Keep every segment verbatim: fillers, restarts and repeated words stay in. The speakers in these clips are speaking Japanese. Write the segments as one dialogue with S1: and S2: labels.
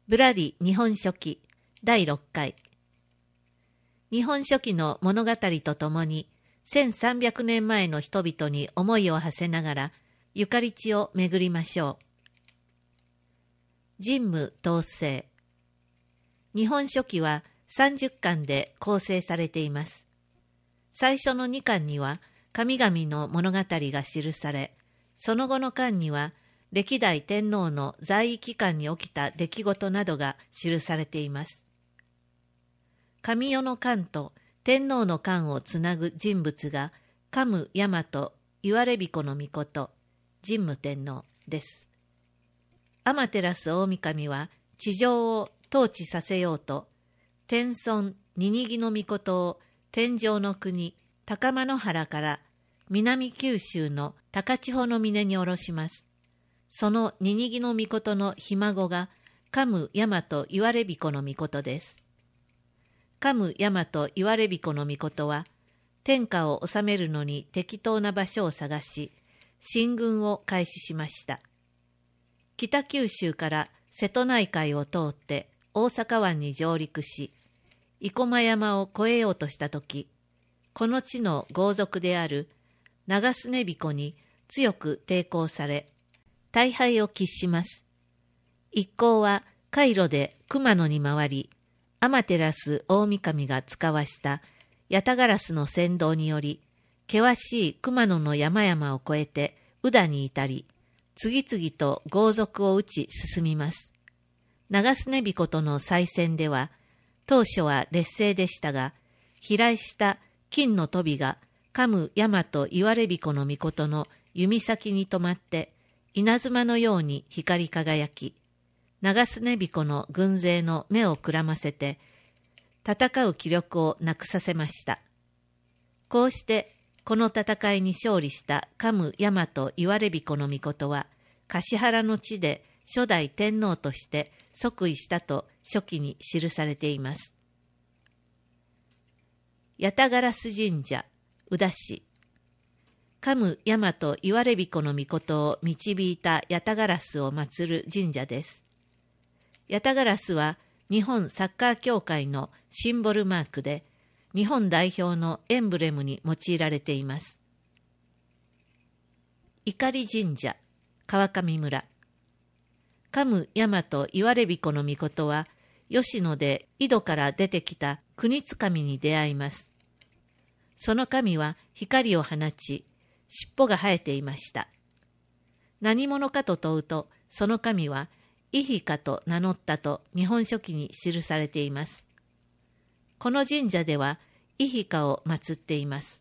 S1: ぶらり日本書紀だいろっかい。日本書紀の物語とともにせんさんびゃくねんまえの人々に思いを馳せながらゆかり地を巡りましょう。神武統制。日本書紀はさんじゅっかんで構成されています。最初のにかんには神々の物語が記され、その後の巻には歴代天皇の在位期間に起きた出来事などが記されています。神代の巻と天皇の巻をつなぐ人物が桓武大和いわれびこの命神武天皇です。天照大神は地上を統治させようと、天孫ニニギの命を天上の国高間原から南九州の高千穂の峰に下ろします。そのニニギの命のひ孫が桓武大和いわれびこの命です。桓武大和いわれびこの命は天下を治めるのに適当な場所を探し、進軍を開始しました。北九州から瀬戸内海を通って大阪湾に上陸し、生駒山を越えようとしたとき、この地の豪族である長須根彦に強く抵抗され、大敗を喫します。一行は海路で熊野に回り、天照大神が使わした八田烏の先導により、険しい熊野の山々を越えて宇田に至り、次々と豪族を打ち進みます。長須根彦との再戦では、当初は劣勢でしたが、飛来した金の飛が桓武大和いわれびこの命の弓先に止まって、稲妻のように光り輝き、長須根彦の軍勢の目をくらませて、戦う気力をなくさせました。こうして、この戦いに勝利した桓武大和いわれびこの命は、橿原の地で初代天皇として即位したと書紀に記されています。八田烏神社、宇陀市。桓武大和いわれびこの命を導いた八田烏を祀る神社です。八田烏は日本サッカー協会のシンボルマークで、日本代表のエンブレムに用いられています。碇神社、川上村。桓武大和いわれびこの命は、吉野で井戸から出てきた国津神に出会います。その神は光を放ち、尻尾が生えていました。何者かと問うと、その神は、イヒカと名乗ったと日本書紀に記されています。この神社では、イヒカを祀っています。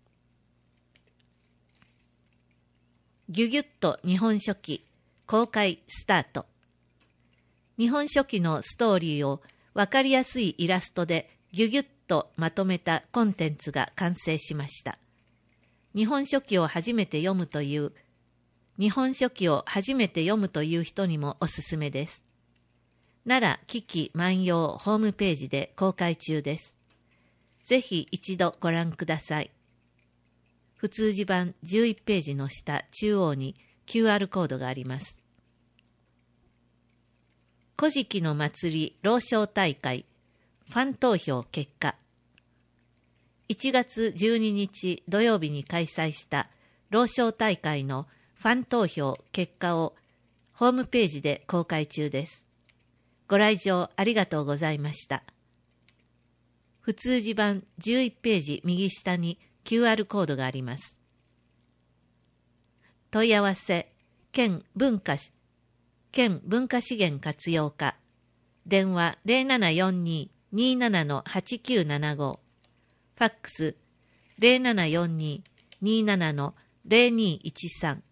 S1: ぎゅぎゅっと日本書紀、公開スタート。日本書紀のストーリーをわかりやすいイラストでぎゅぎゅっとまとめたコンテンツが完成しました。日本書紀を初めて読むという、日本書紀を初めて読むという人にもおすすめです。奈良危機万葉ホームページで公開中です。ぜひ一度ご覧ください。普通字版じゅういちページの下中央に キューアール コードがあります。古事記の祭り老少大会ファン投票結果。いちがつじゅうににち土曜日に開催した老少大会のファン投票結果をホームページで公開中です。ご来場ありがとうございました。普通字版じゅういちページ右下に キューアール コードがあります。問い合わせ、県文化、県文化資源活用課、電話 ゼロななよんに にーなな はちきゅうななご、ファックス ゼロななよんに にーなな ゼロにいちさん、